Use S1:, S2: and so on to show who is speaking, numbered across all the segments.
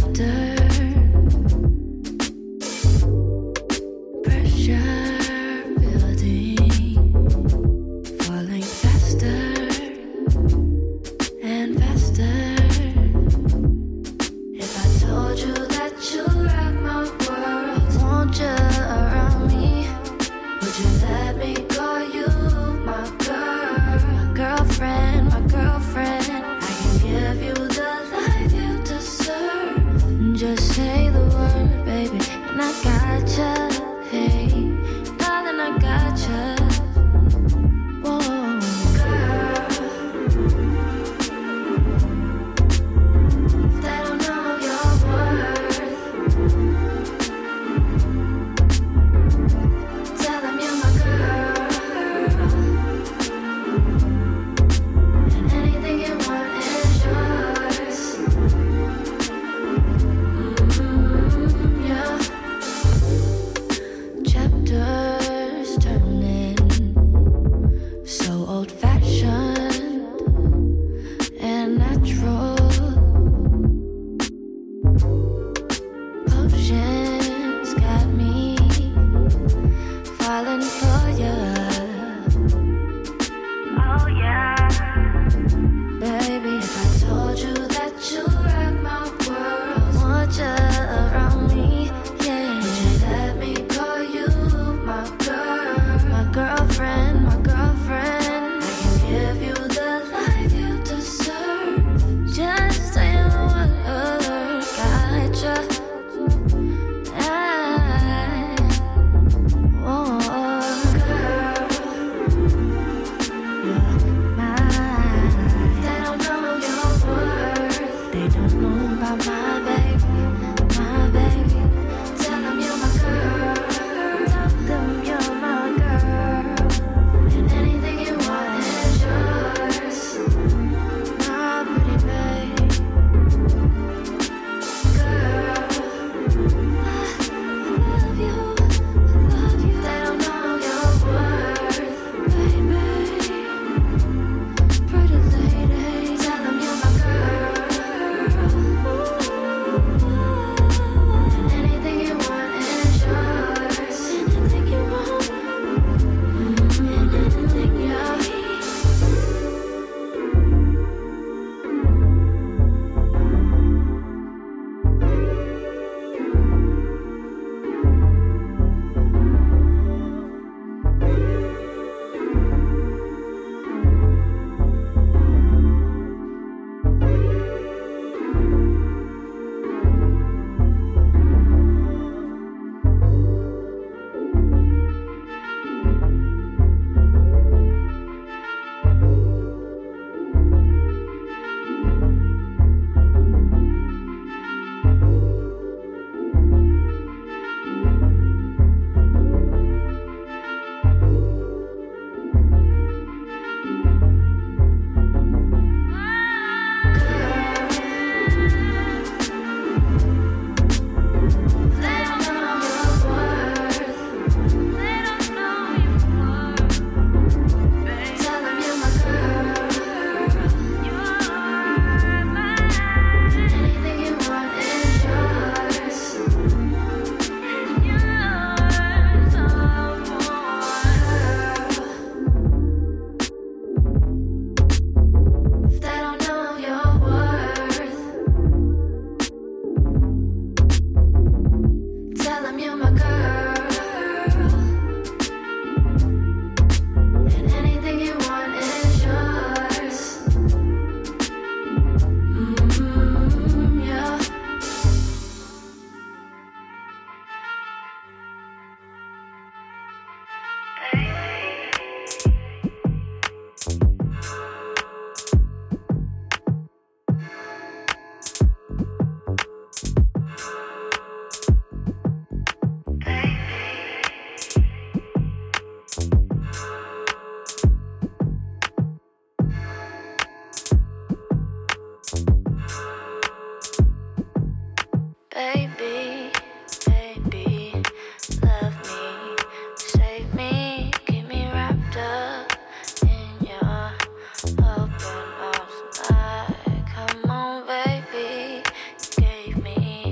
S1: Open arms tonight. Come on, baby. Gave me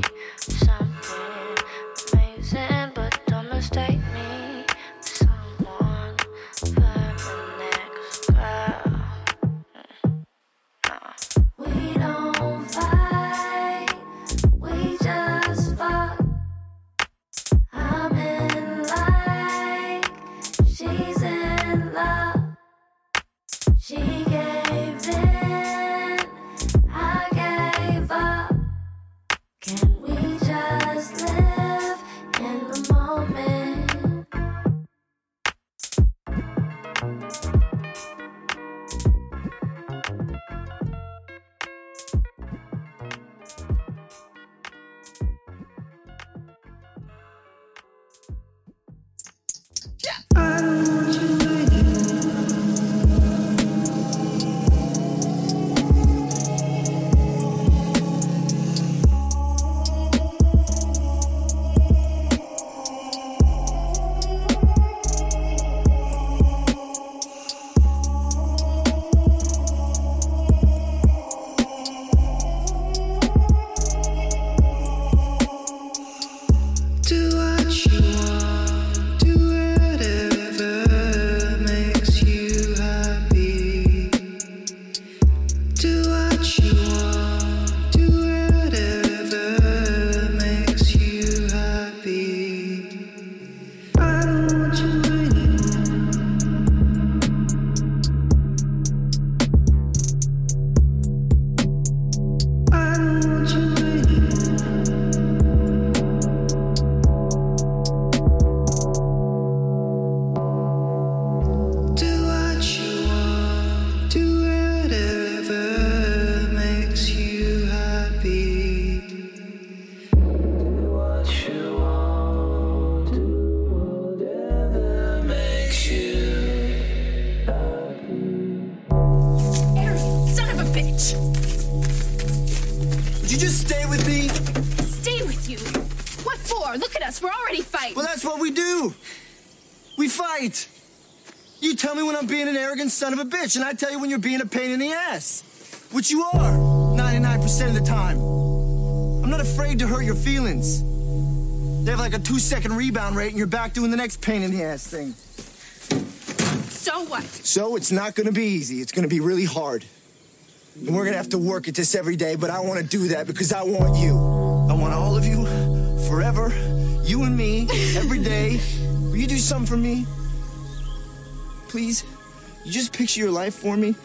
S1: Look at us. We're already fighting.
S2: Well, that's what we do. We fight. You tell me when I'm being an arrogant son of a bitch, and I tell you when you're being a pain in the ass. Which you are, 99% of the time. I'm not afraid to hurt your feelings. They have like a 2-second rebound rate, and you're back doing the next pain in the ass thing.
S1: So what?
S2: So it's not gonna be easy. It's gonna be really hard. And we're gonna have to work at this every day, but I wanna do that because I want you. I want all of you, forever, you and me, every day. Will you do something for me? Please? You just picture your life for me?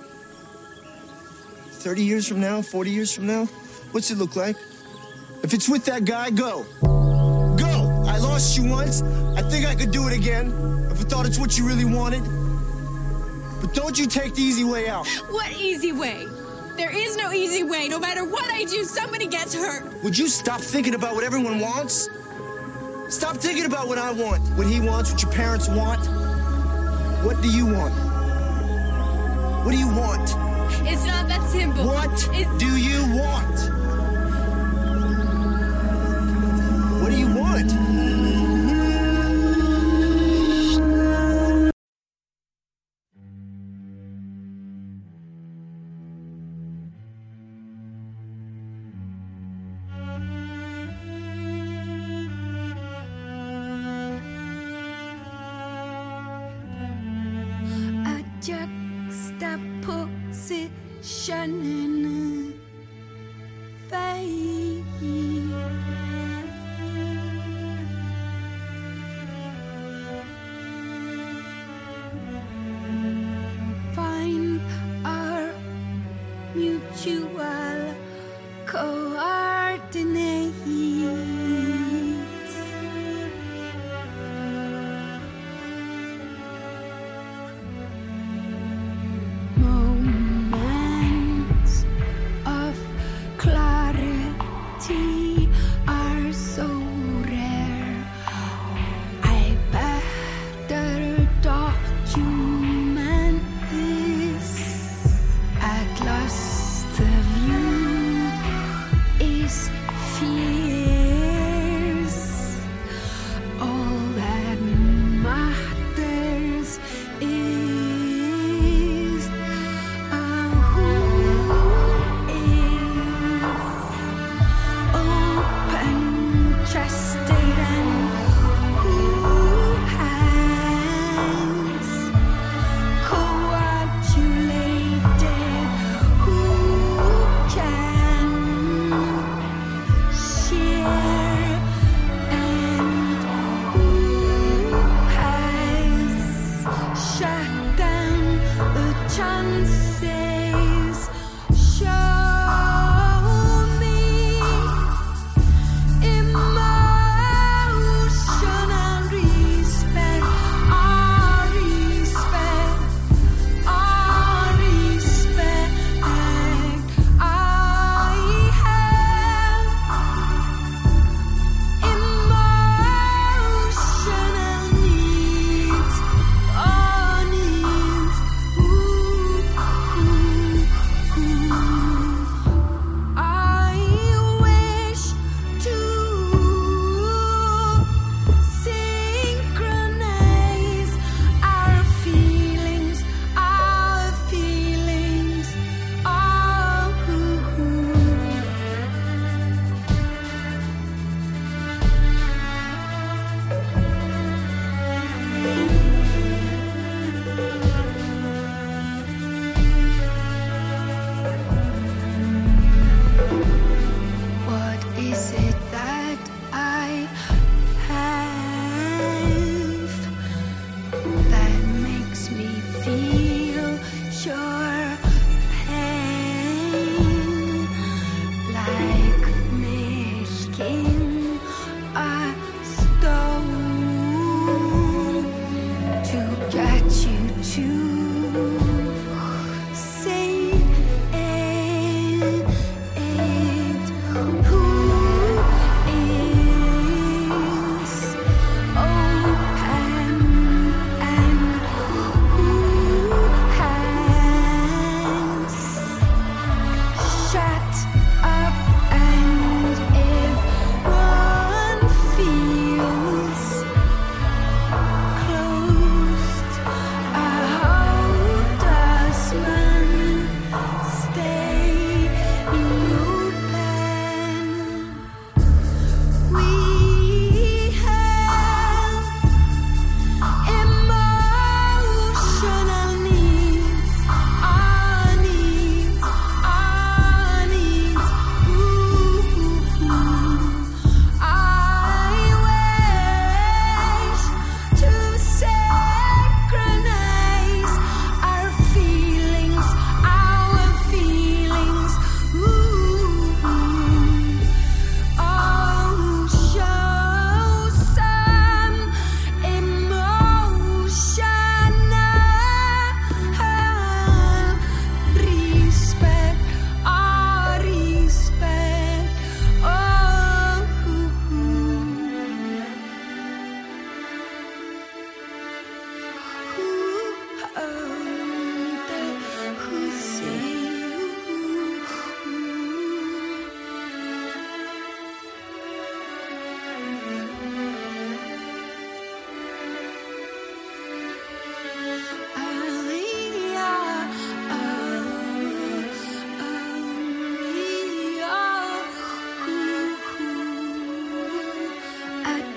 S2: 30 years from now, 40 years from now? What's it look like? If it's with that guy, go. Go! I lost you once. I think I could do it again. If I thought it's what you really wanted. But don't you take the easy way out.
S1: What easy way? There is no easy way. No matter what I do, somebody gets hurt.
S2: Would you stop thinking about what everyone wants? Stop thinking about what I want, what he wants, what your parents want. What do you want? What do you want?
S1: It's not that simple.
S2: What do you want? What do you want?
S3: Juxtaposition in a fade. Find our mutual coordinates. Moments of clarity are so rare. I better document this. At last the view is fierce. All that matters is who is open-chested and who has coagulated, who can share, and who has shut down the chances. Show me emotional respect, our respect, our respect. I have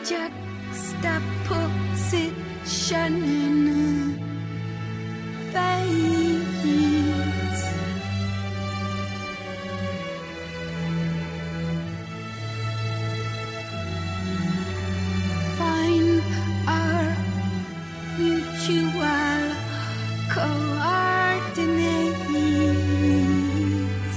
S3: juxtaposition in fades. Find our mutual coordinates.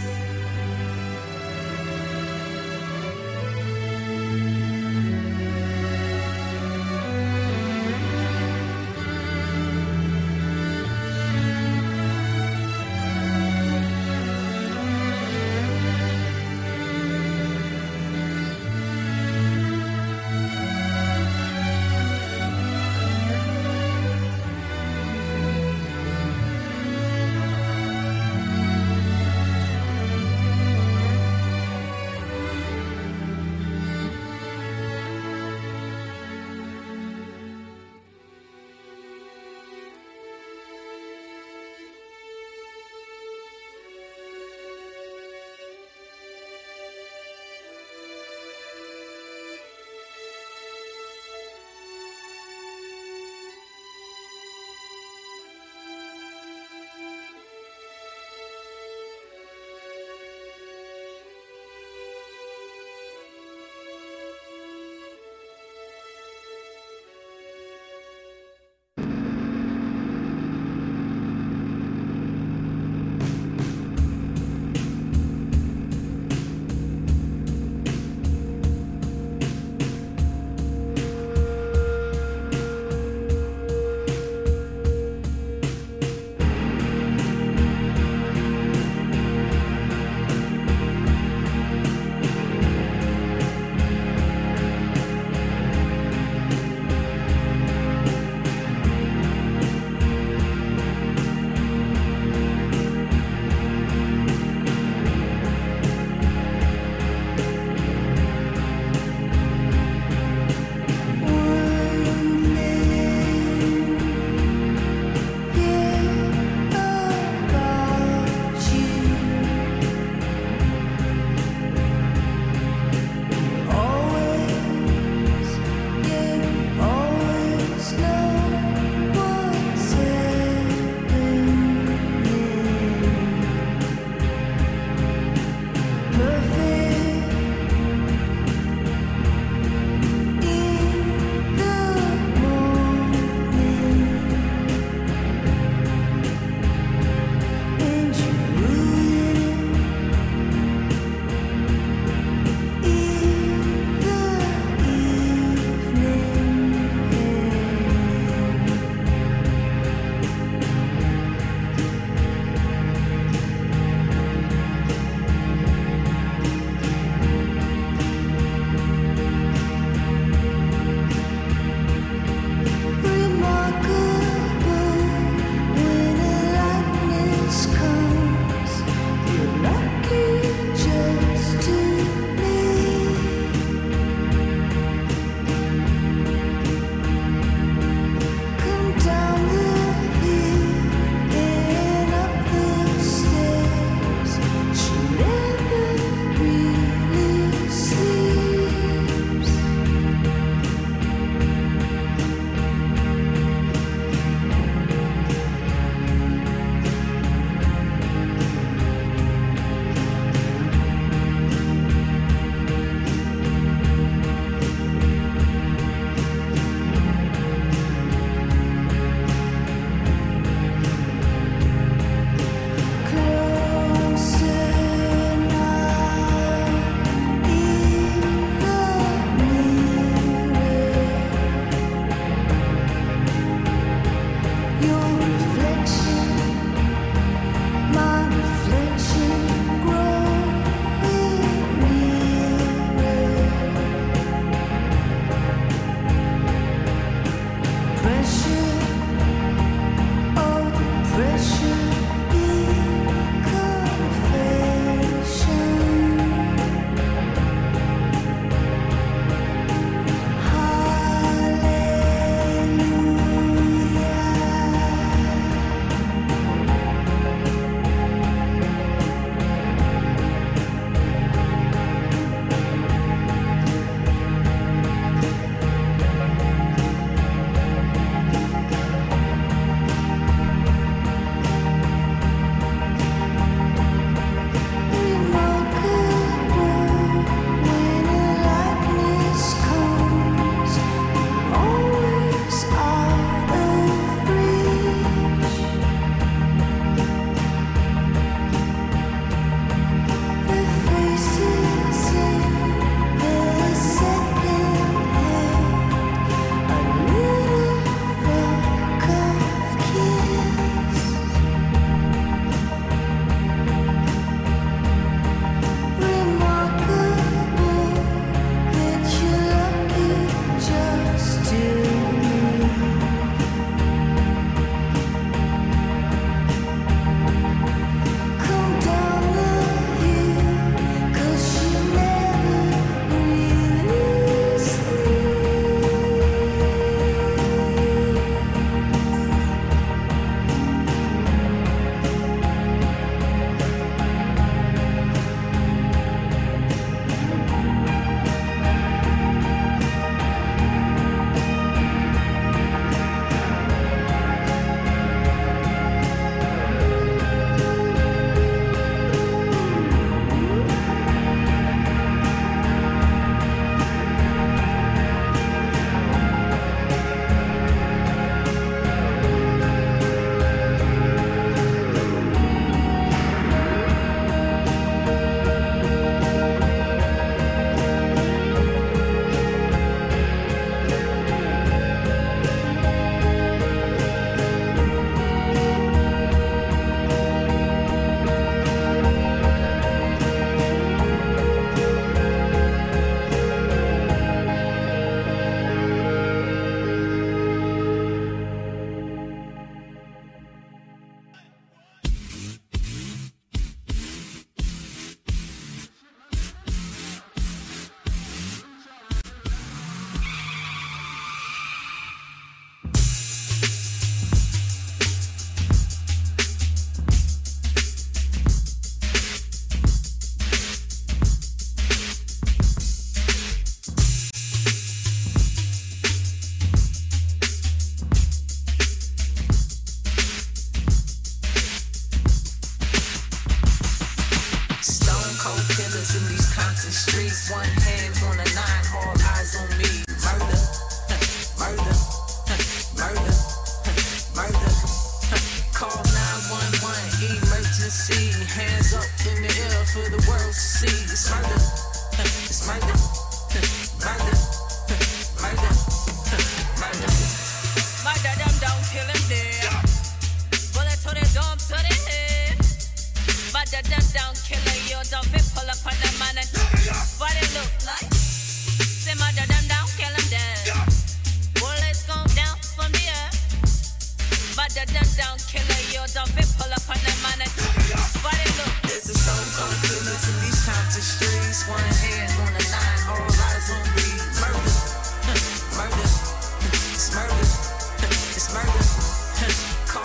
S4: down killer, you don't fit pull up on them man and body look.
S5: There's a soul cold killers in these Compton streets. One hand on the line, all eyes on me. Murder, murder, it's murder, it's murder. Call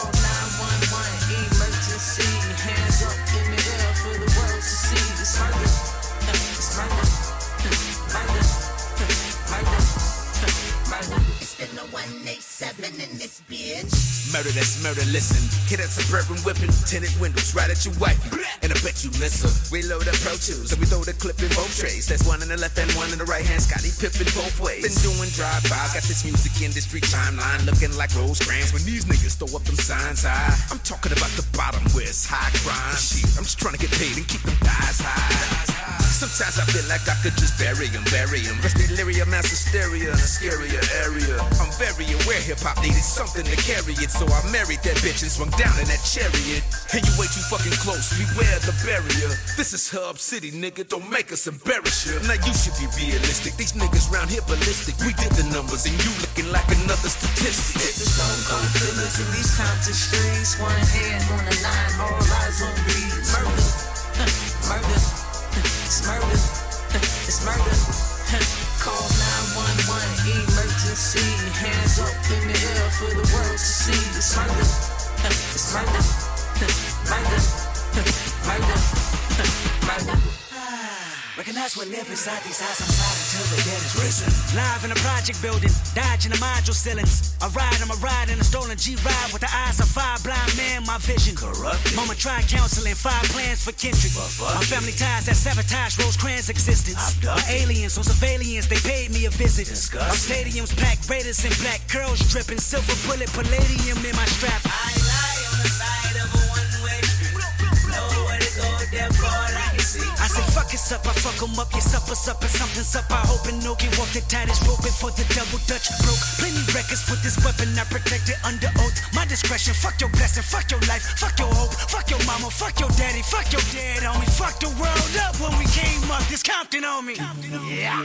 S5: 911, emergency. Hands up in the air for the world to see. It's murder, it's murder, murder, murder, murder. It's been a 187 in this bitch.
S6: Murder, that's murder, listen. Hit that suburban whipping, tinted windows right at your wifey. And I bet you miss her. Reload up Pro Tools, and we throw the clip in both trays. That's one in the left and one in the right hand. Scotty Pippen both ways. Been doing drive-by, got this music industry timeline looking like Rosecrans when these niggas throw up them signs high. I'm talking about the bottom where it's high crime. Shit, I'm just trying to get paid and keep them thighs high. Sometimes I feel like I could just bury him. Rest delirium, mass hysteria in a scarier area. I'm very aware hip-hop needed something to carry it, so I married that bitch and swung down in that chariot. And you way too fucking close, beware the barrier. This is Hub City, nigga, don't make us embarrass you. Now you should be realistic, these niggas round here ballistic. We did the numbers and you looking like another statistic.
S5: There's a soul cold killers in these Compton streets. One hand on the line, all eyes on me. Murder, murder, it's murder, it's murder. Call 911, emergency. Hands up in the air for the world to see. It's murder, it's murder, murder, murder, murder.
S7: Recognize what live inside these eyes, I'm tired until the dead is risen. Live in a project building, dodging the module ceilings. I'm a ride in a stolen G-Ride with the eyes of fire, blind man, my vision. Corrupted. Mama tried counseling, 5 plans for Kendrick. My family ties that sabotage Rosecrans' existence. My aliens on surveillance, they paid me a visit. Our stadiums packed, Raiders in black, curls dripping, silver bullet, palladium in my strap. I lie on the side of a one-way street. Nowhere to go, therefore I can see. I say fuck it's up, I fuck 'em up, your supper's up and something's up. I hope and no can walk the tightest rope before the double dutch broke. Plenty records with this weapon, I protect it under oath. My discretion, fuck your blessing, fuck your life, fuck your hope, fuck your mama, fuck your daddy, fuck your dad, homie. Fuck the world up when we came up, this Compton on me. Yeah.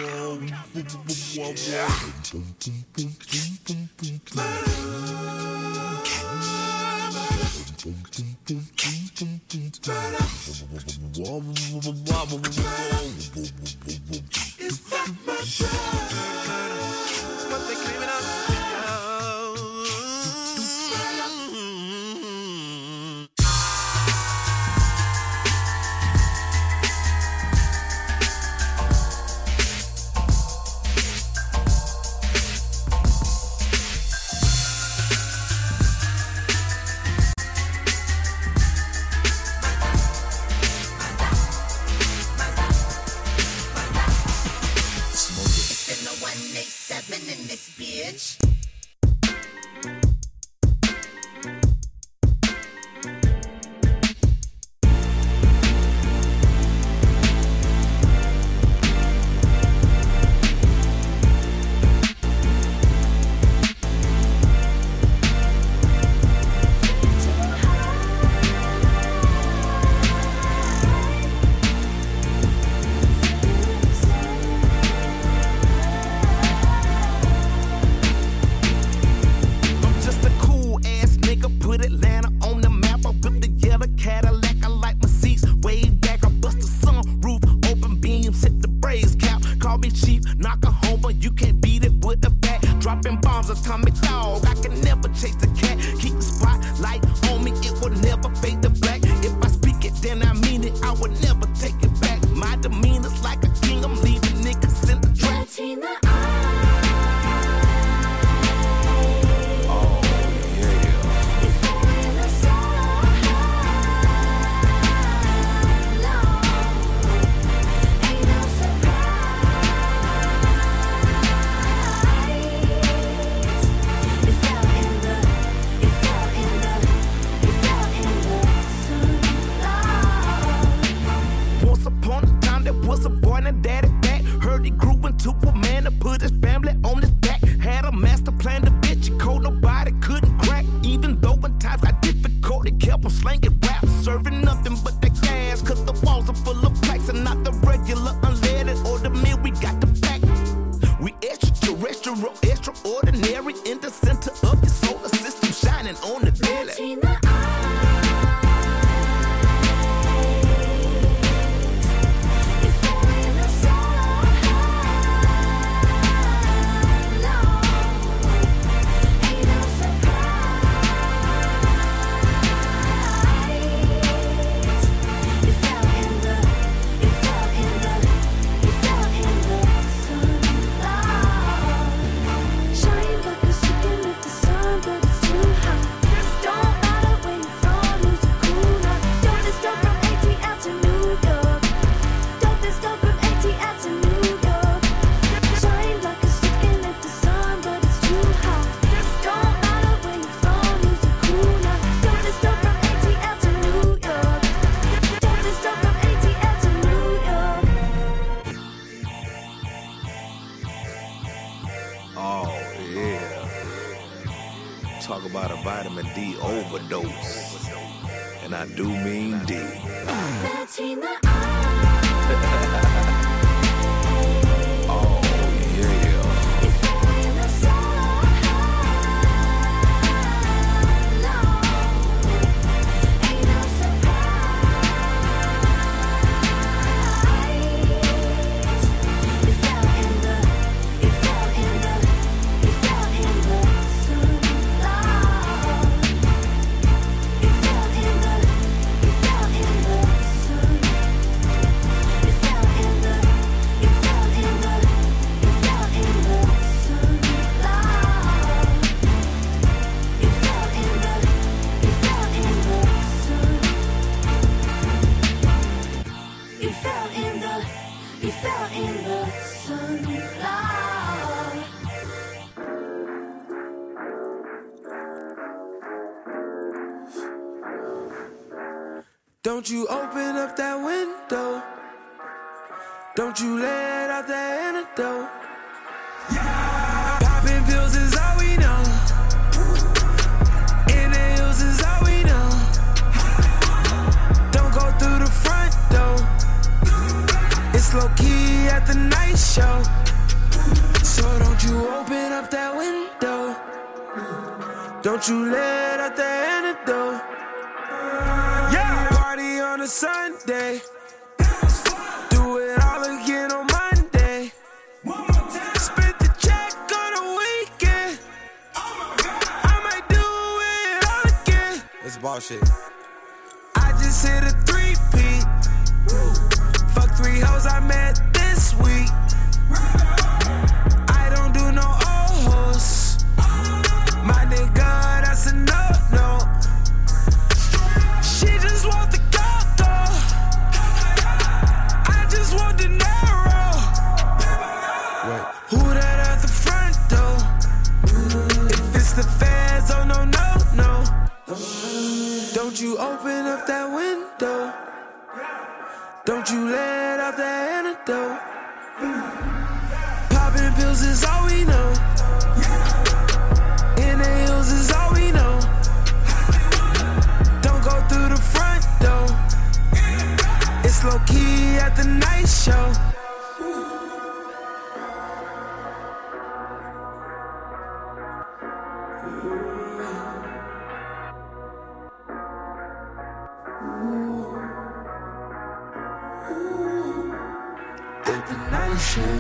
S5: In this bitch.
S3: Extraordinary in the center of your solar system, shining on the daily.
S8: Oh, yeah. Talk about a vitamin D overdose. And I do mean D. Oh, yeah.
S9: Don't you open up that window. Don't you let out that antidote. Yeah. Popping pills is all we know. Inhales is all we know. Don't go through the front door. It's low key at the night show. So don't you open up that window. Don't you let out that antidote. On a Sunday, do it all again on Monday. Spent the check on a weekend. I might do it all again. It's bullshit. I just hit a 3-peat. Fuck 3 hoes I met this week. I don't do no old hoes. My nigga, that's a no-no. She just want the want the narrow. Wait. Who that at the front door? If it's the feds, oh no, no, no. Don't you open up that window. Don't you let out that antidote. Popping pills is all we know. Inhales is all we know. Don't go through the front door. It's low key at the night show. At the night show.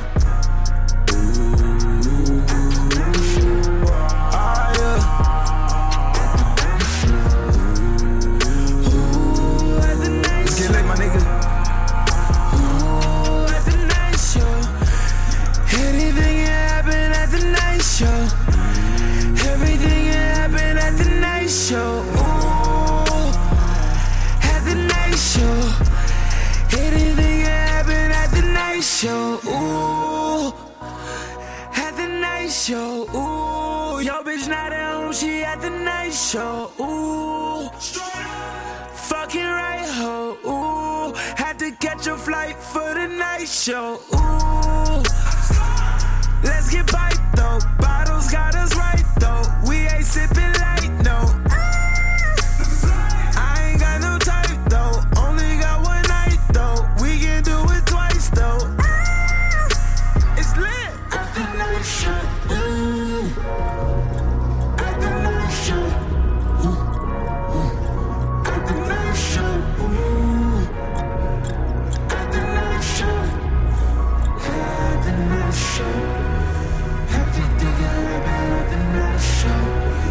S9: Everything happened at the night show. Ooh, at the night show. Anything happened at the night show. Ooh, at the night show. Ooh, yo bitch not at home, she at the night show. Ooh, fucking right ho. Ooh, had to catch a flight for the night show. Ooh, let's get bite though. Bottles got us right though. We ain't sipping light, no. I ain't got no type though. Only got one night though. We can do it twice though. It's lit. At the night show. At the night show. At the night show. At the night show. At the night show. Everything happened at the night show.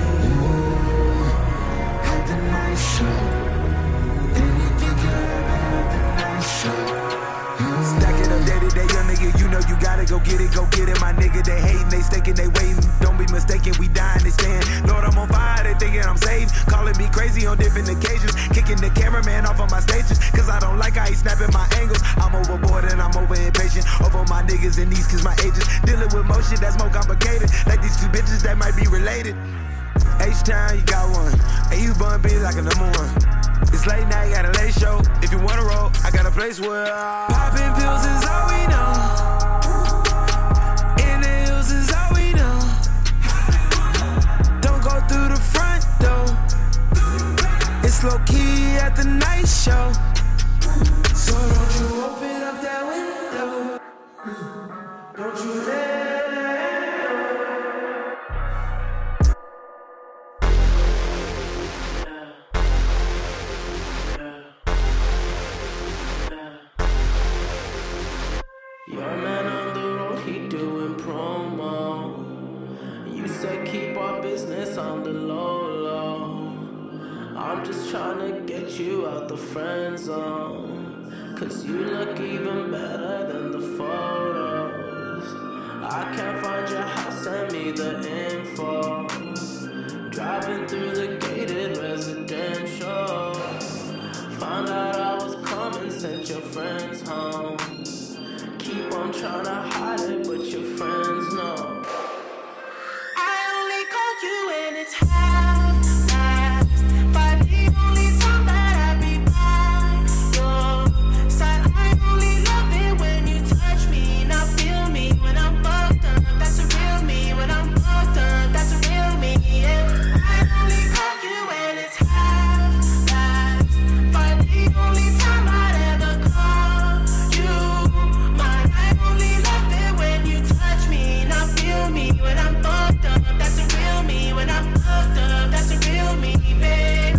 S9: Ooh, at the night show. Anything happened at the night show. Stack it up day to day, young nigga. You know you gotta go get it, my nigga. They hating, they staking, they waiting. Don't be mistaken, we dying, they stand. Lord, I'm on fire, they thinking I'm saved. Calling me crazy on different occasions. Kicking the cameraman off on my stages. Cause I don't like how he snapping my angles. I'm overboard and I'm over impatient. Over my niggas and these cause my agents. Dealing with more shit that's more complicated. Like these two bitches that might be related. H-Town, you got one. And you bun be like a number one. It's late night, got a late show. If you wanna roll, I got a place where popping pills is all we know. Inhales is all we know.
S10: just tryna get you out the friend zone. Cause you look even better than the photos. I can't find your house, send me the info. Driving through the gated residential. Found out I was coming, sent your friends home. Keep on trying to hide it, but your friends know. I only call you when it's half-past, but the only time that I be by your side. I only love it when you touch me, not feel me when I'm fucked up. That's a real me. When I'm fucked up, that's a real me. Yeah. I only call you when it's half-past, but the only time I'd ever call you mine. I only love it when you touch me, not feel me when I'm fucked up. That's a real me. When I'm fucked up, that's a real me, babe.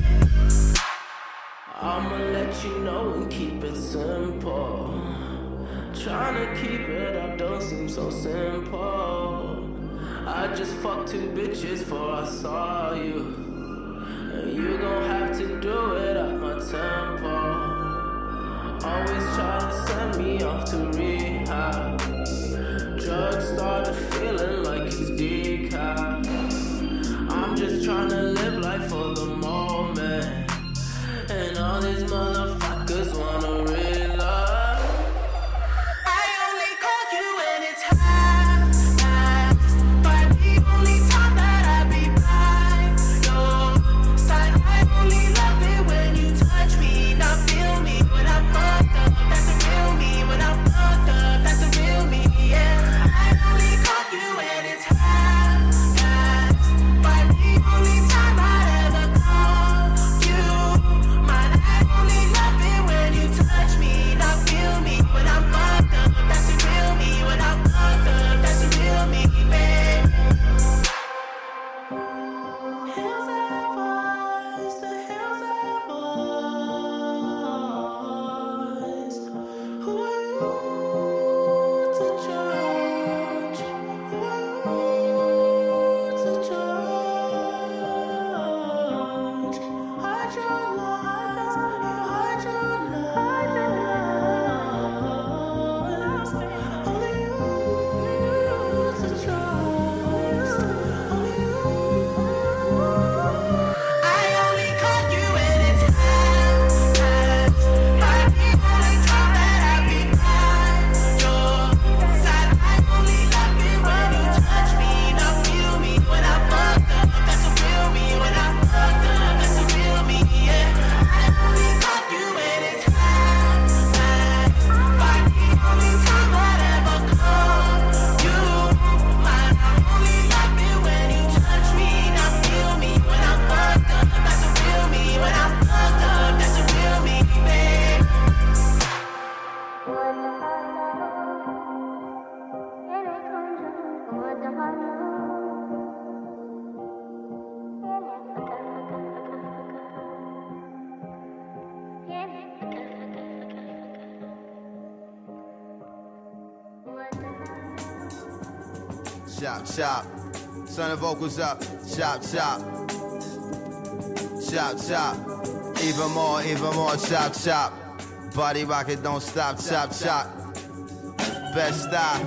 S10: I'ma let you know and keep it simple. Tryna keep it up don't seem so simple. I just fucked 2 bitches before I saw you, and you gon' have to do it at my tempo. Always try to send me off to rehab. Drugs started feeling like it's decaf. I'm just tryna live life for the moment, and all these motherfuckers wanna real love. I only call you when it's half-past, but the only time that I be by your side. I only love it when you touch me, not feel me when I'm fucked up. That's a real me. When I'm fucked up, that's a real me. Yeah. I only call you when it's half-past, but the only time I'd ever call you mine. I only love it when you touch me, not feel me when I'm fucked up. That's a real me. When I'm fucked up, that's a real me, babe. Hills have voice, the hills have voice. Who are you to judge? Who are you to judge? Hide your lies, you hide your lies. Only you to trust. Only you. I only call you when it's half-past, but the only time that I be by your side. I only love it when you touch me, not feel me when I'm fucked up. That's a real me. When I'm fucked up, that's a real me. Yeah. I only call you when it's half-past, but the only time I'd ever call you mine. I only love it when you touch me, not feel me when I'm fucked up. That's a real me. When I'm fucked up, that's a real me, babe.
S11: Chop, chop. Turn the vocals up. Chop, chop. Chop, chop. Even more. Chop, chop. Body rocket, don't stop. Chop, chop. Best style.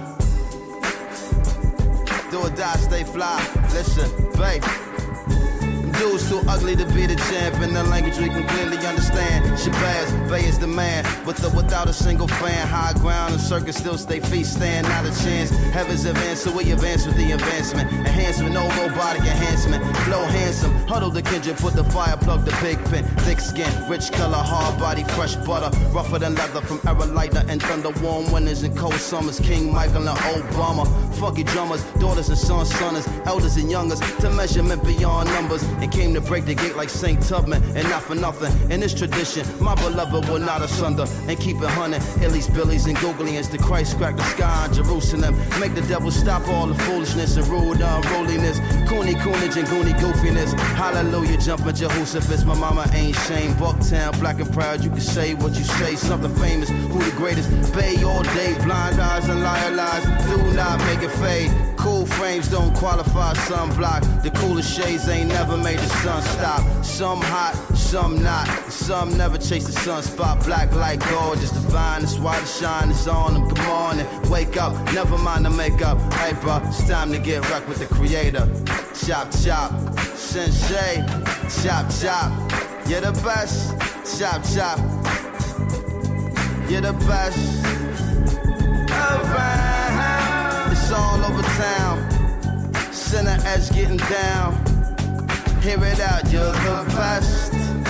S11: Do or die, stay fly. Listen, babe. Dude's too ugly to be the champ in the language we can clearly understand. Shabazz, Bay is the man, with or without a single fan. High ground and circus still stay feet stand, not a chance. Heavens advance, so we advance with the advancement. Enhancement, no robotic enhancement. Flow handsome, huddle the kindred, put the fire, plug the pig pin. Thick skin, rich color, hard body, fresh butter. Rougher than leather from era lightner and thunder. Warm winters and cold summers. King Michael and Obama. Funky drummers, daughters and sons, sonners, elders and youngers. To measurement beyond numbers. And came to break the gate like St. Tubman. And not for nothing, in this tradition, my beloved will not asunder. And keep it hunting, Illies, Billies, and Googlians. The Christ crack the sky in Jerusalem. Make the devil stop all the foolishness and rude unruliness. Coonage and goony goofiness. Hallelujah, jumping Jehoshaphat. My mama ain't shame. Bucktown, black and proud, you can say what you say. Something famous, who the greatest? Bay all day, blind eyes and liar lies. Do not make it fade. Cool cool frames don't qualify sunblock. The coolest shades ain't never made the sun stop. Some hot, some not. Some never chase the sunspot. Black like gold, just divine. That's why the shine is on them. Come on and wake up. Never mind the makeup. Hey, bro, it's time to get wrecked with the creator. Chop, chop. Sensei. Chop, chop. You're the best. Chop, chop. You're the best. Around. It's all over town. Center edge getting down. Hear it out, you're the best.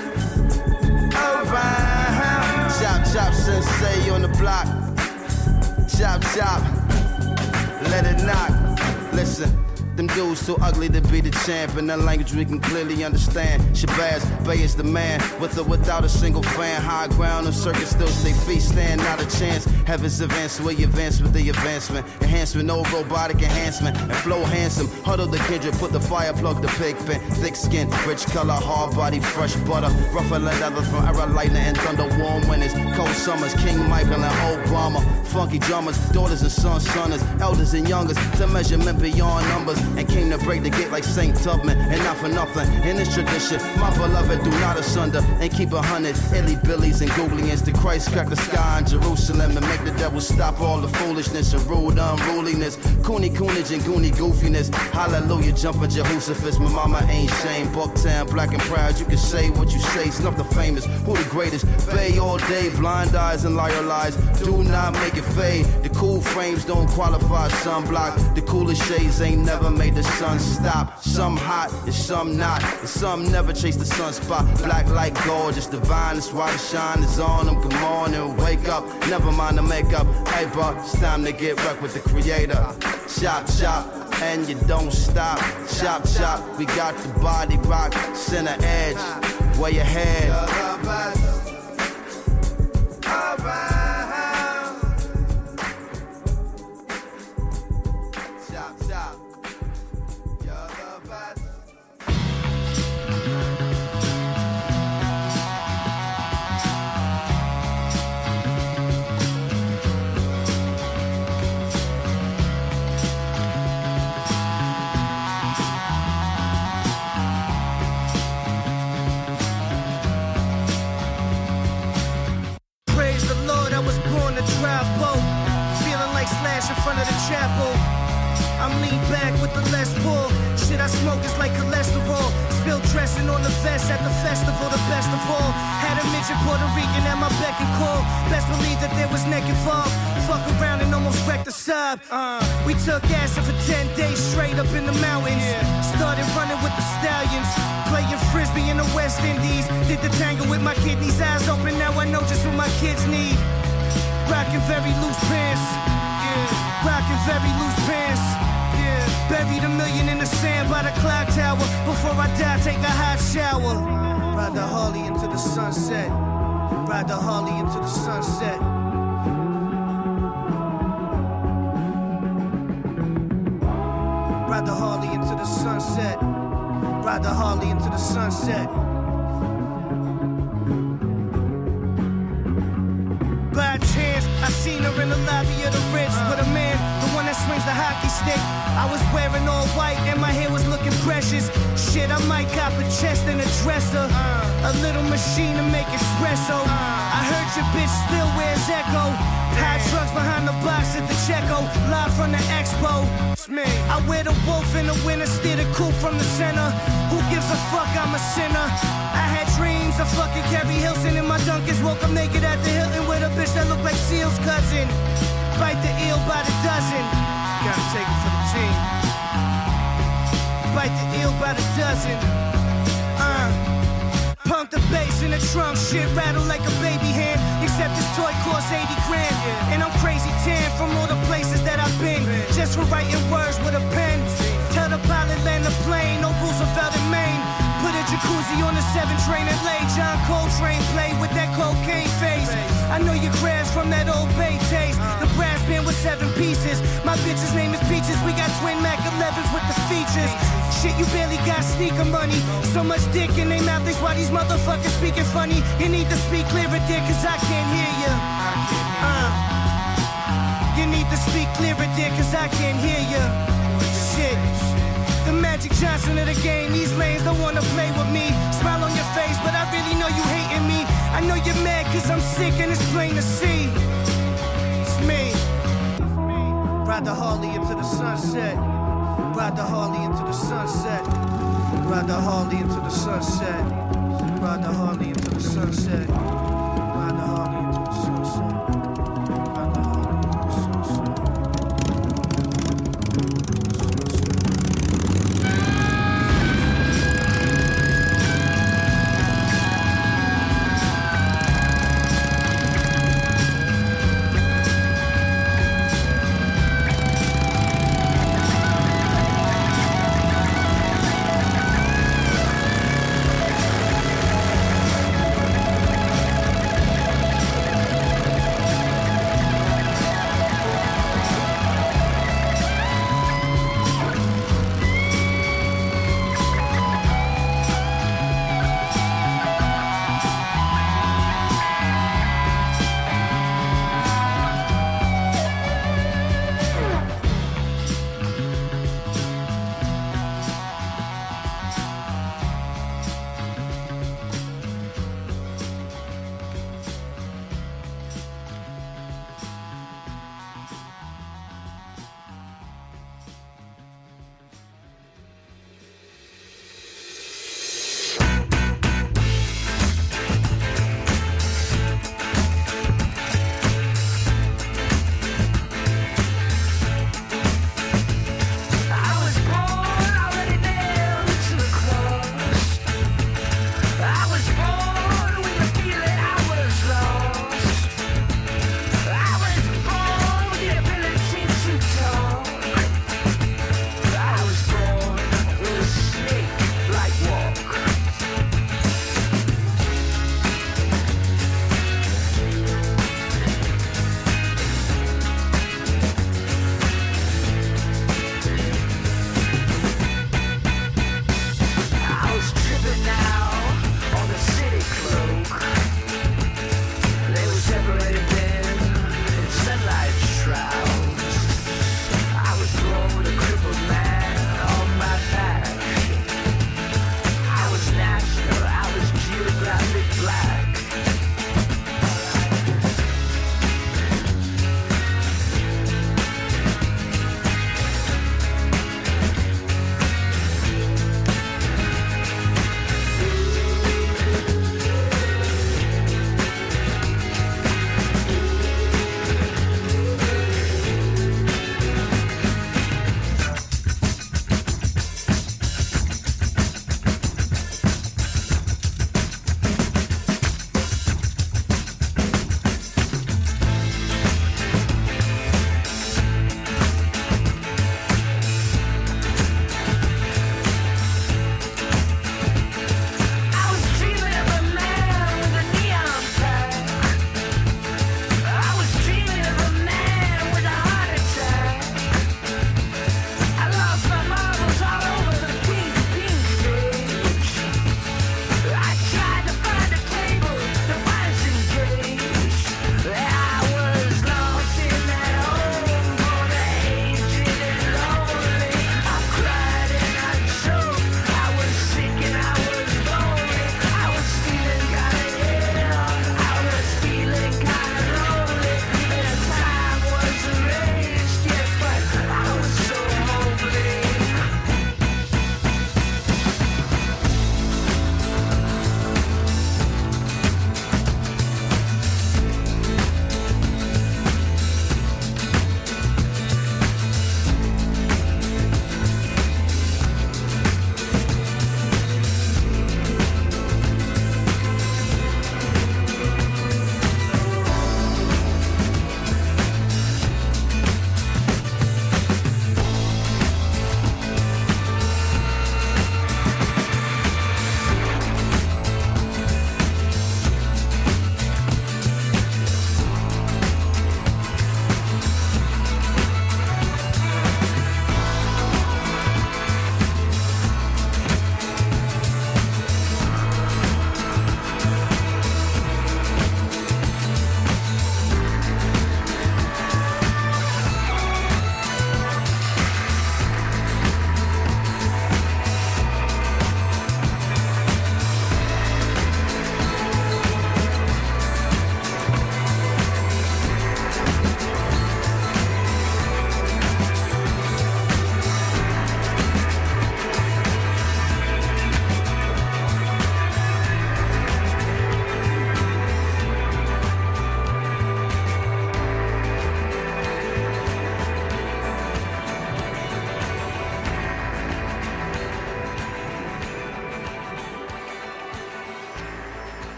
S11: Around. Chop, chop, sensei on the block. Chop, chop. Let it knock. Listen. Them dudes too ugly to be the champ. In that language we can clearly understand. Shabazz, Bay is the man. With or without a single fan. High ground, no circuit still stay feet. Stand not a chance. Heavens advance, we advance with the advancement. Enhancement, no robotic enhancement. And flow handsome. Huddle the kindred, put the fire plug, the pig pen. Thick skin, rich color, hard body, fresh butter. Rougher leather from era lightning and thunder. Warm winters, cold summers. King Michael and Obama. Funky drummers, daughters and sons, sonners. Elders and youngers. To measurement beyond numbers. And came to break the gate like St. Tubman. And not for nothing, in this tradition, my beloved do not asunder. And keep 100 illy billies and googlians. The Christ crack the sky in Jerusalem. And make the devil stop all the foolishness and rude unruliness. Cooney coonage and goony goofiness. Hallelujah, jumping Jehoshaphat. My mama ain't shame. Bucktown, black and proud. You can say what you say. Snuff the famous. Who the greatest? Bay all day. Blind eyes and liar lies. Do not make it fade. The cool frames don't qualify sunblock. The coolest shades ain't never made the sun stop. Some hot and some not. And some never chase the sunspot. Black like gold, just divine. That's why the shine is on them. Come on and wake up. Never mind the makeup. Hey, bro, it's time to get wrecked with the creator. Chop, chop, and you don't stop. Chop, chop, we got the body rock. Center edge, where your head.
S12: In front of the chapel, I'm lean back with the less pull. Shit I smoke is like cholesterol. Spill dressing on the vest at the festival, the best of all. Had a midget Puerto Rican at my beck and call. Best believe that there was neck involved. Fuck around and almost wrecked the sub. We took acid for 10 days straight up in the mountains. Started running with the stallions, playing frisbee in the West Indies. Did the tango with my kidneys, eyes open. Now I know just what my kids need. Rockin' very loose pants. Rockin' very loose pants. Yeah. Buried $1 million in the sand by the clock tower. Before I die, take a hot shower. Ride the Harley into the sunset. Ride the Harley into the sunset. Ride the Harley into the sunset. Ride the Harley into the sunset. By chance, I seen her in the lobby of the Ritz with a man, the one that swings the hockey stick. I was wearing all white and my hair was looking precious. Shit, I might cop a chest and a dresser. A little machine to make espresso. I heard your bitch still wears Echo. High trucks behind the box at the Checo. Live from the expo. It's me. I wear the wolf in the winter, steer the coupe from the center. Who gives a fuck, I'm a sinner. I had dreams of fucking Carrie Hilson in my Dunkins. Woke up naked at the Hilton with a bitch that looked like Seal's cousin. Bite the eel by the dozen. Gotta take it for the team. Bite the eel by the dozen. Pump the bass in the trunk, shit rattle like a baby hand. Except this toy costs 80 grand. And I'm crazy tan from all the places that I've been. Just for writing words with a pen. Tell the pilot land the plane, no Roosevelt in Maine. Put a jacuzzi on the 7 train and lay John Coltrane play with that cocaine face. I know your crabs from that old Bay taste. The brass band with 7 pieces. My bitch's name is Peaches. We got twin Mac 11s with the features. Shit, you barely got sneaker money. So much dick in their mouth, that's why these motherfuckers speaking funny. You need to speak clearer, dear, cause I can't hear you. You need to speak clearer, dear, cause I can't hear you. Magic Johnson of the game. These lanes don't wanna play with me. Smile on your face, but I really know you hating me. I know you're mad cause I'm sick and it's plain to see. It's me. Ride the Harley into the sunset. Ride the Harley into the sunset. Ride the Harley into the sunset. Ride the Harley into the sunset. Ride the Harley into the sunset. Ride the Harley into the sunset.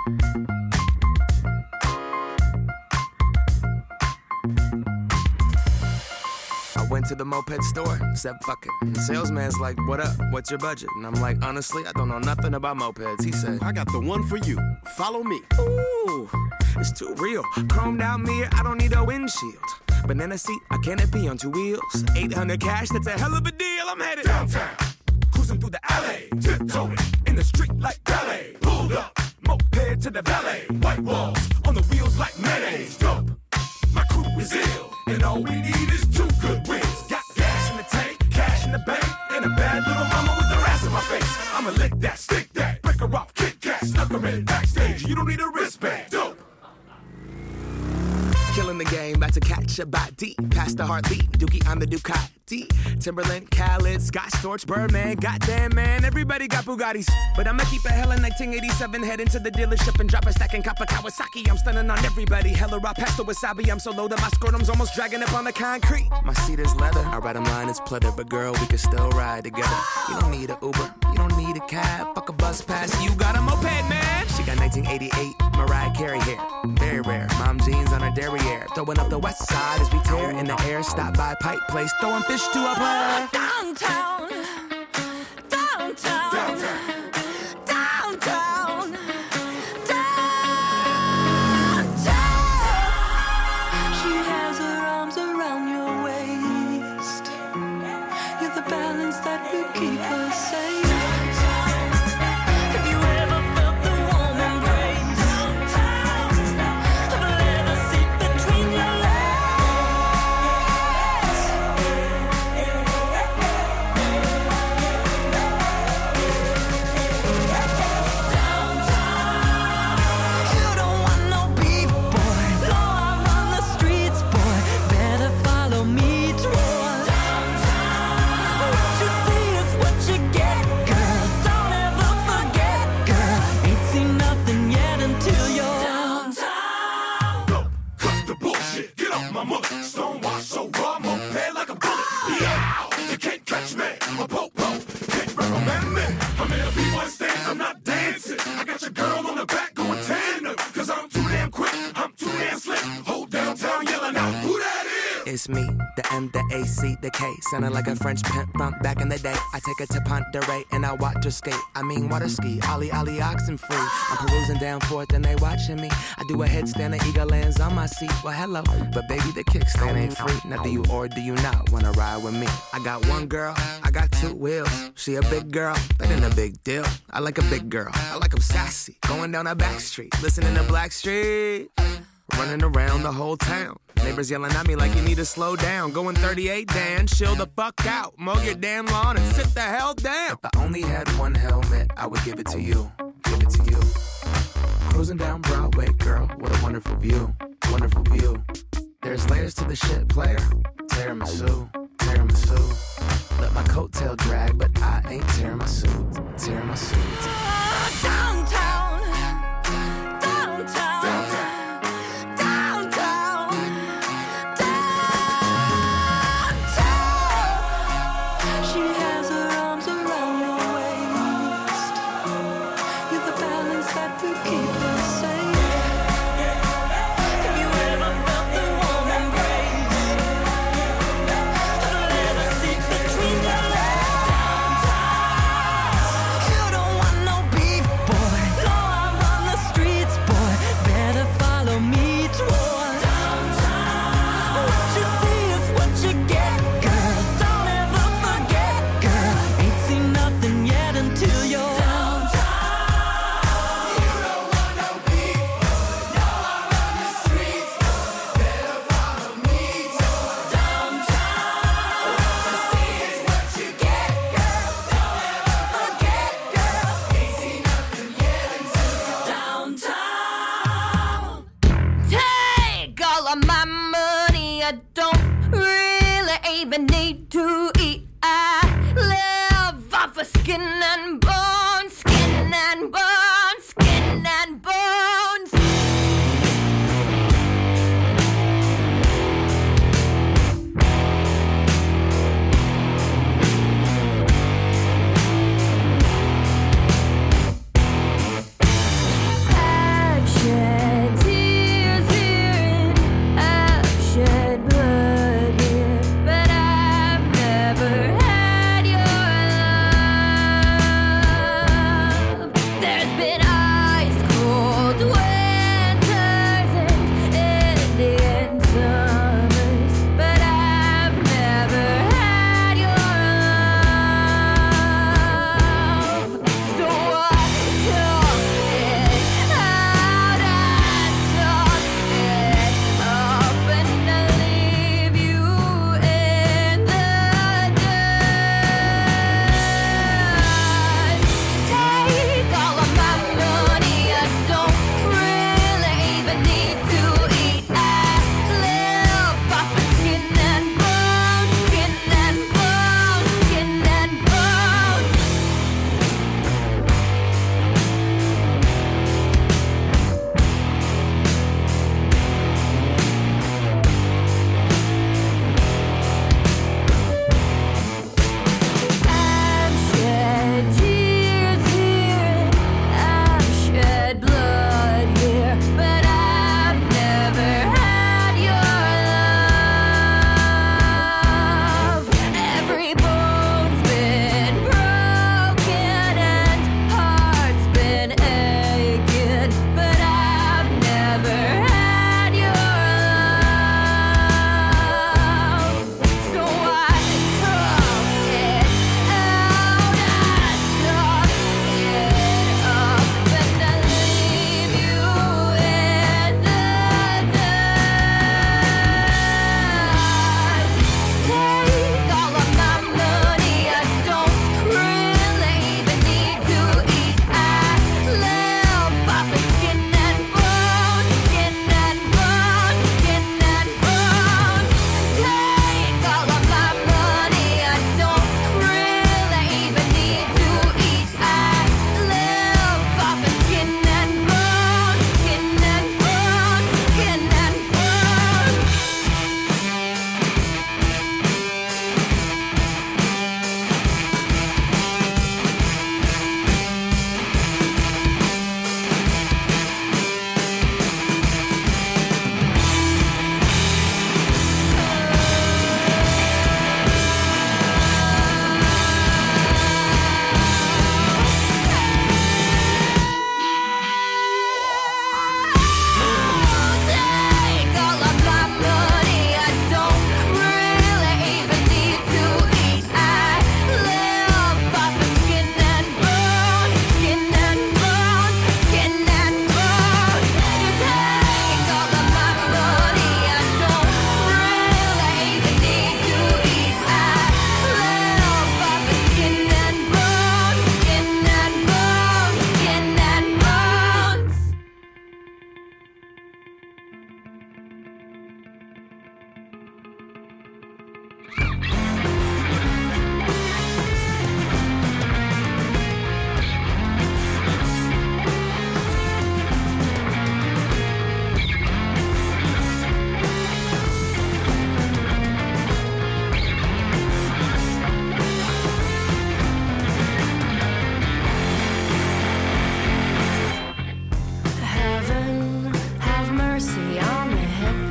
S13: I went to the moped store, said fuck it. The salesman's like, what up, what's your budget? And I'm like, honestly, I don't know nothing about mopeds. He said, I got the one for you, follow me. Ooh, it's too real. Chromed out mirror, I don't need a windshield. Banana seat, a canopy on two wheels. 800 cash, that's a hell of a deal. I'm headed downtown, cruising through the alley, tiptoeing in the street like ballet. Pulled up, moped to the valet. White walls on the wheels like mayonnaise. Dope, my crew is ill, and all we need is two good wins. Got gas in the tank, cash in the bank, and a bad little mama with her ass in my face. I'ma lick that, stick that, break her off, kick cat, snuck her in backstage. You don't need a wristband. Dope. Killing the game, about to catch a body. Past the heartbeat, Dookie on the Ducati. Timberland, Khaled, Scott Storch, Birdman. Goddamn, man, everybody got Bugattis. But I'ma keep it hella 1987. Head into the dealership and drop a stack in Kappa Kawasaki. I'm stunning on everybody. Hella raw pesto wasabi. I'm so low that my scrotum's almost dragging up on the concrete. My seat is leather. I ride 'em line is pleather. But girl, we can still ride together. You don't need an Uber. You don't need a cab. Fuck a bus pass. You got a moped, man. She got 1988 Mariah Carey hair. Very rare. Mom jeans on her derriere. Throwing up the west side as we tear in the air. Stop by Pike Place. Throwing fish to a player.
S14: Downtown, downtown, downtown, downtown, downtown. She has her arms around your waist. You're the balance that will keep her safe. Have you ever felt the warm embrace of a leather seat between your legs?
S13: Stonewash so raw, moped like a bullet. Yeah, you can't catch me. A popo can't recommend me. I'm in a B1 stance, I'm not dancing. I got your girl on the back going tandem. Cause I'm too damn quick, I'm too damn slick. Hold downtown yelling out, who that is? It's me, the M, the A, C, the K. Sounding like a French pimp from back in the day. I take her to Ponderay and I watch her skate. I mean water ski, ollie, ollie, oxen free. I'm perusing down Fourth and they watching me. I do a headstand, the eagle lands on my seat. Well, hello, but baby, the kickstand ain't free. Now do you or do you not wanna ride with me? I got one girl, I got two wheels. She a big girl, that ain't a big deal. I like a big girl, I like 'em sassy. Going down a back street, listening to Blackstreet. Running around the whole town. Neighbors yelling at me like you need to slow down. Going 38, Dan, chill the fuck out. Mow your damn lawn and sit the hell down. If I only had one helmet, I would give it to you. Give it to you. Cruising down Broadway, girl, what a wonderful view. Wonderful view. There's layers to the shit, player. Tiramisu, tiramisu. Let my coattail drag, but I ain't tearing my suit. Tearing my suit.
S14: Downtown, downtown, downtown. Skin and bones, skin and bones, skin and bones.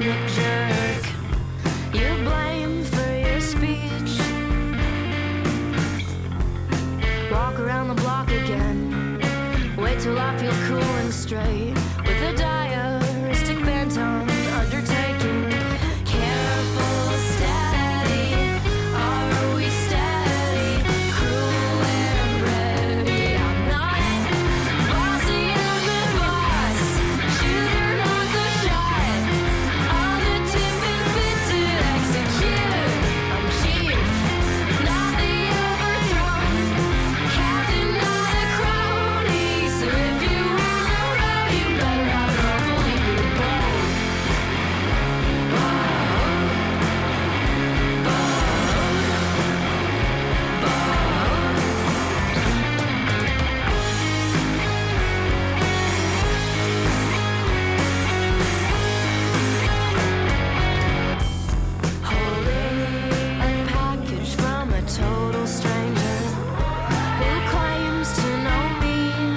S14: ethnic jerk. You're blamed for your speech. Walk around the block again. Wait till I feel cool and straight. With a diaristic bent on undertaking. Careful, steady. Are we steady? Cruel and ready. I'm not bossy, I'm the boss. Shooter, not the shot. On the tip and fit to execute. I'm chief, not the overthrown. Captain, not a crony. So if you wanna row, you better have an awfully big boat. Holding a package from a total stranger who claims to know me.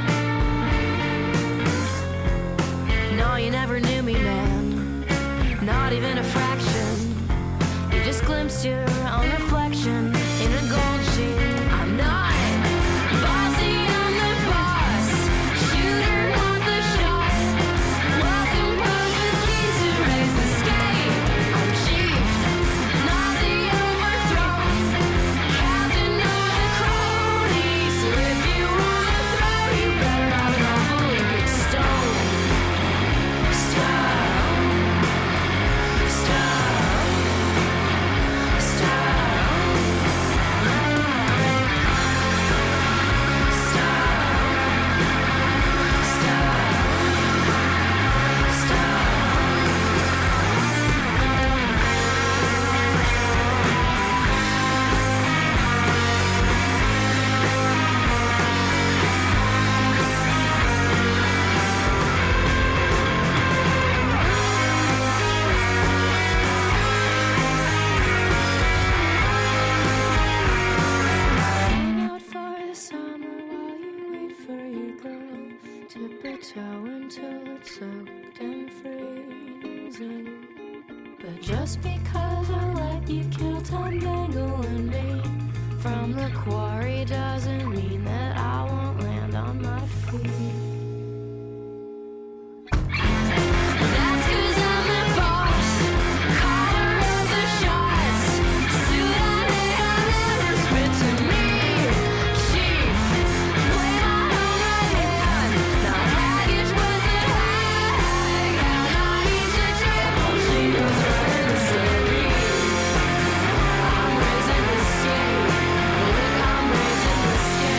S14: No, you never knew me, man. Not even a fraction. You just glimpsed your own reflection in a gold sheen. I'm not bossy, I'm the boss. Shooter, not the shot. Welcome, pose with keys to raise the skate. I'm chief, not the overthrown. Captain, not a crony. So if you wanna throw, you better have an awfully big stone. Stone. Hang out for the summer while you wait for your girl. Tip a toe until it's soaked and freezing. But just because I let you kill Tom Bangle and me from the quarry doesn't mean that I won't land on my feet. That's 'cause I'm the boss, caller of the shots. Suit I never spit to me. Chief, blame on my hand. Not baggage, but the hag. And I need to table. She knows her insanity. I'm raising the skate. Look, I'm raising the skate.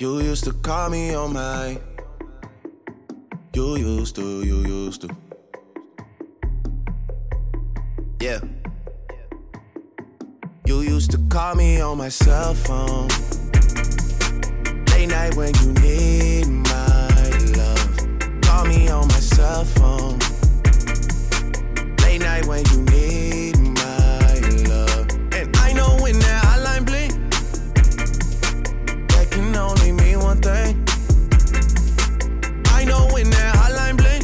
S15: You used to call me on my. You used to. Yeah. You used to call me on my cell phone. Late night when you need my love. Call me on my cell phone. Late night when you need my love. And I know when that hotline blink, that can only mean one thing. I know when that hotline blink,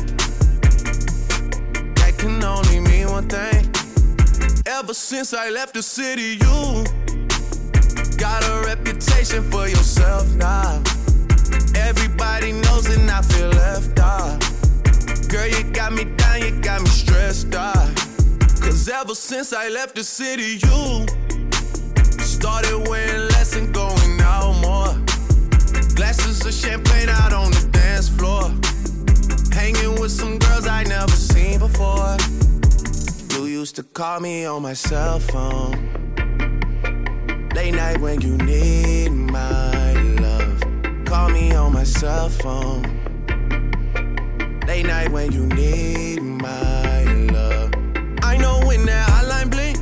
S15: that can only mean one thing. Ever since I left the city, you got a reputation for yourself now. Everybody knows and I feel left out. Girl, you got me down, you got me stressed out. Cause ever since I left the city, you started wearing less and going out more. Glasses of champagne out on the dance floor. Hanging with some girls I never seen before. You used to call me on my cell phone. Late night when you need my love. Call me on my cell phone. Late night when you need my love. I know when that hotline blink,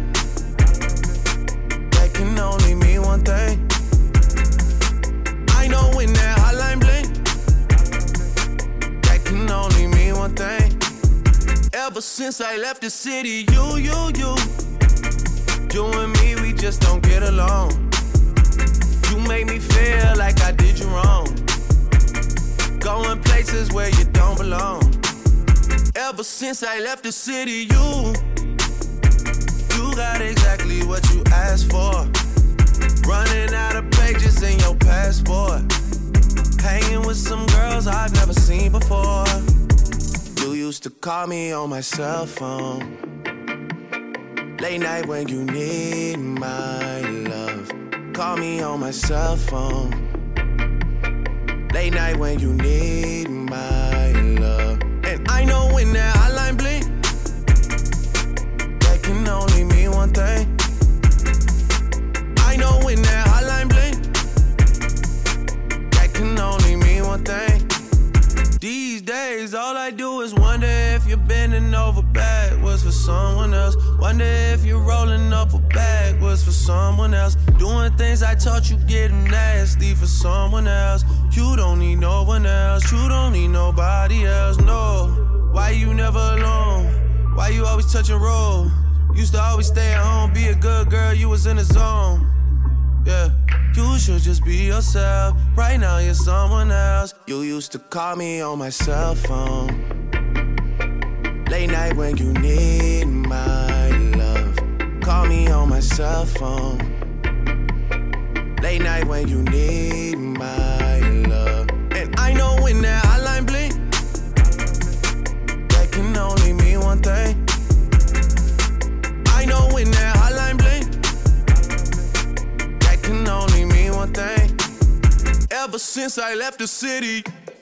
S15: that can only mean one thing. I know when that hotline blink, that can only mean one thing. Ever since I left the city, you and me, we just don't get along. You make me feel like I did you wrong. Going places where you don't belong. Ever since I left the city, you got exactly what you asked for. Running out of pages in your passport. Hanging with some girls I've never seen before. You used to call me on my cell phone. Late night when you need my love. Call me on my cell phone. Late night when you need my love. And I know when that hotline blink, that can only mean one thing. I know when that hotline blink, that can only mean one thing. These days, all I do is wonder if you're bending over backwards for someone else. Wonder if you're rolling up or backwards for someone else. Doing things I taught you getting nasty for someone else. You don't need no one else. You don't need nobody else, no. Why you never alone? Why you always touch and roll? Used to always stay at home, be a good girl, you was in the zone. Yeah. You should just be yourself. Right now you're someone else. You used to call me on my cell phone. Late night when you need my love. Call me on my cell phone. Late night when you need my love. And I know when that hotline blink, that can only mean one thing. I know when that hotline blink, that can only mean one thing. Ever since I left the city.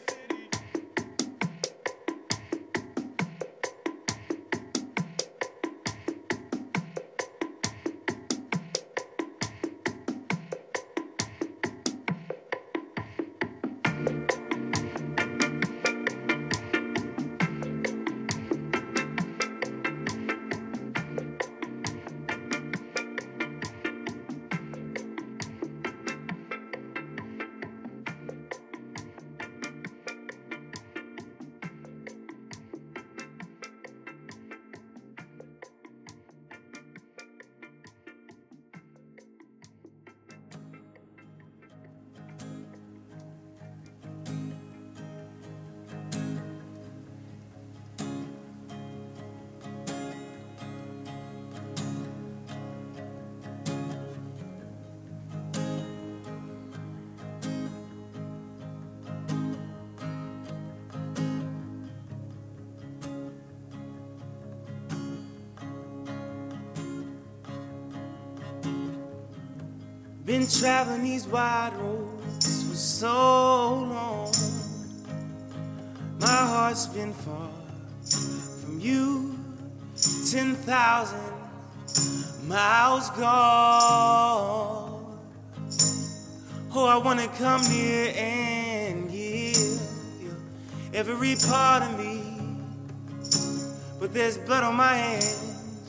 S12: Been traveling these wide roads for so long. My heart's been far from you, 10,000 miles gone. Oh, I wanna come near and give you every part of me. But there's blood on my hands,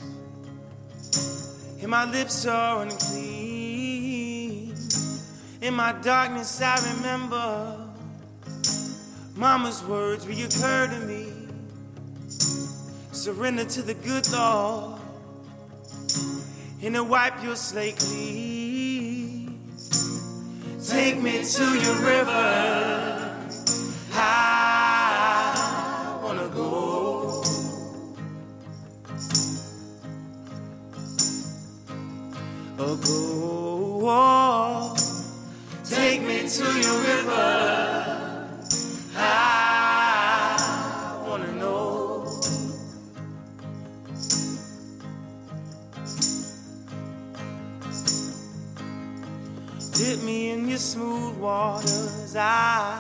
S12: and my lips are unclean. In my darkness I remember Mama's words reoccur to me. Surrender to the good Lord, and to wipe your slate clean. Take me to your river, I wanna go. Oh, go, take me to your river, I wanna know. Dip me in your smooth waters, I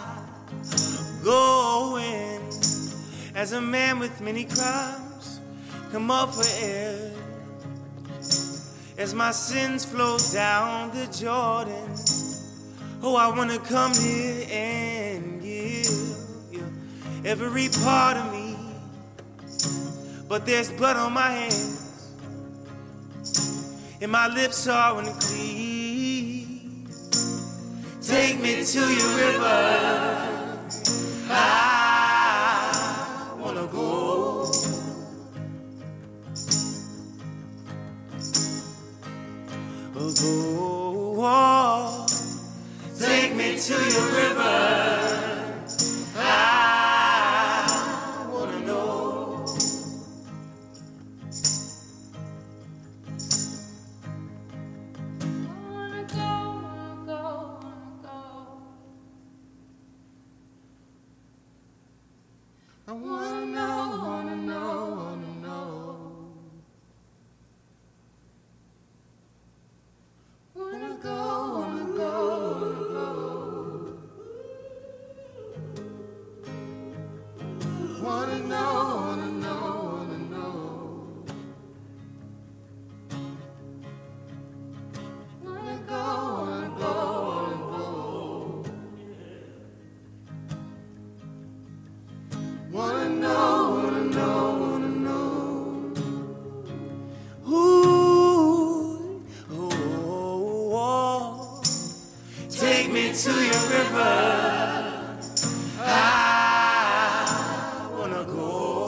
S12: go in. As a man with many crimes, come up for air. As my sins flow down the Jordan, oh, I wanna come here and give you every part of me. But there's blood on my hands, and my lips are unclean. Take me to your river, I wanna go. Oh, take me to your river, I wanna know.
S3: Wanna go, wanna go, wanna go. I wanna know, wanna know, wanna know. Wanna go, wanna go, wanna go. Wanna know, wanna know, wanna know. Wanna go, wanna go, wanna go. Wanna know, wanna know, wanna know.
S12: Ooh, oh, take me to your river, I wanna go.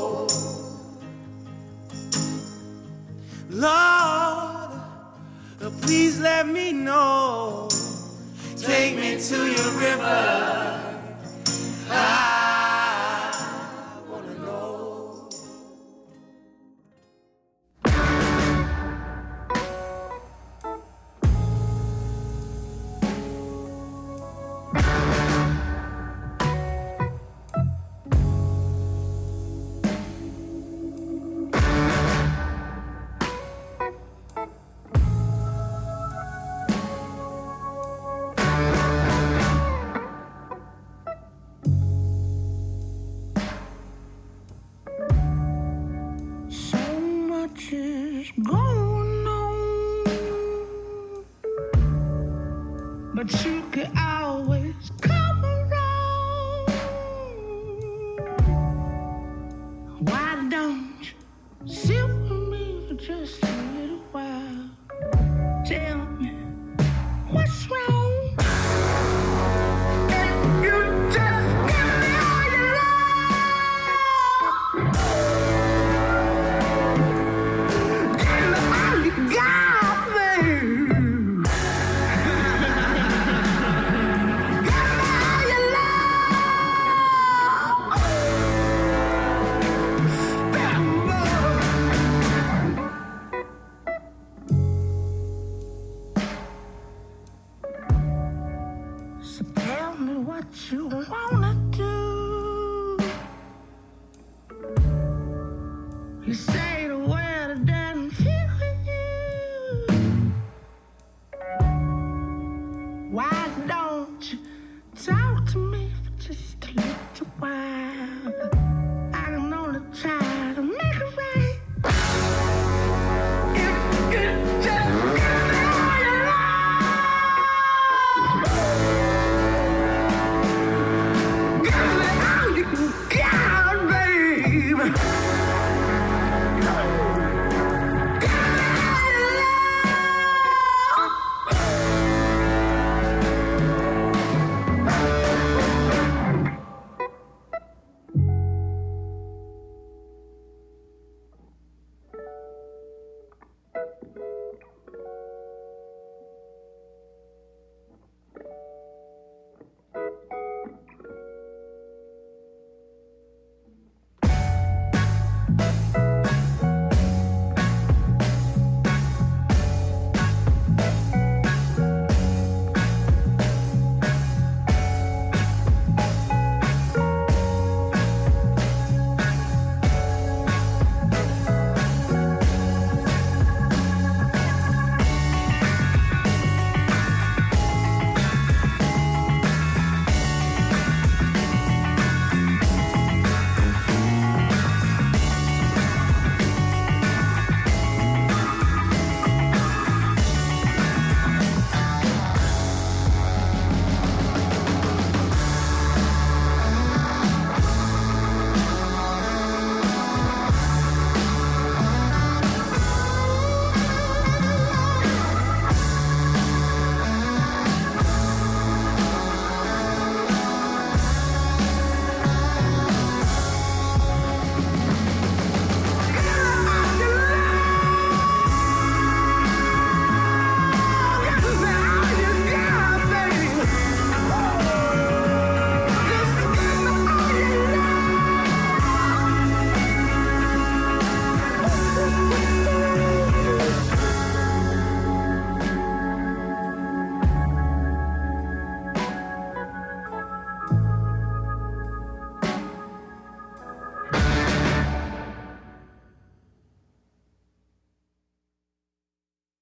S12: Lord, please let me know. Take me to your river, I wanna know.
S3: So much is going on, but you could always come around. Why don't you sit with me for just a little while? Tell me what's wrong. You just give me all your love. Give me all you got, babe. Give me all your love. That so tell me what you wanna do. You say